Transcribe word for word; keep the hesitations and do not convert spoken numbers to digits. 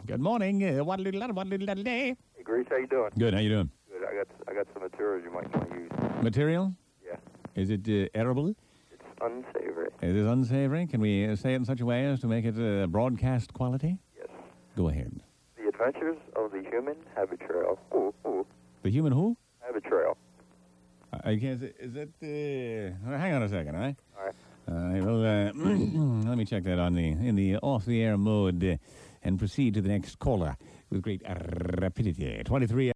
Good morning. Uh, what little, what little day? Hey, Grace, how you doing? Good. How you doing? Good. I got I got some materials you might want to use. Material? Yeah. Is it uh, edible? It's unsavory. Is it unsavory? Can we uh, say it in such a way as to make it uh, broadcast quality? Yes. Go ahead. The Adventures of the Human Habit Trail. Ooh, ooh. The human who? Habit Trail. I can't. Is it? Uh, hang on a second, all right? All right. Uh, well, uh, let me check that on the in the off-the-air mode uh, and proceed to the next caller with great rapidity. Twenty-three.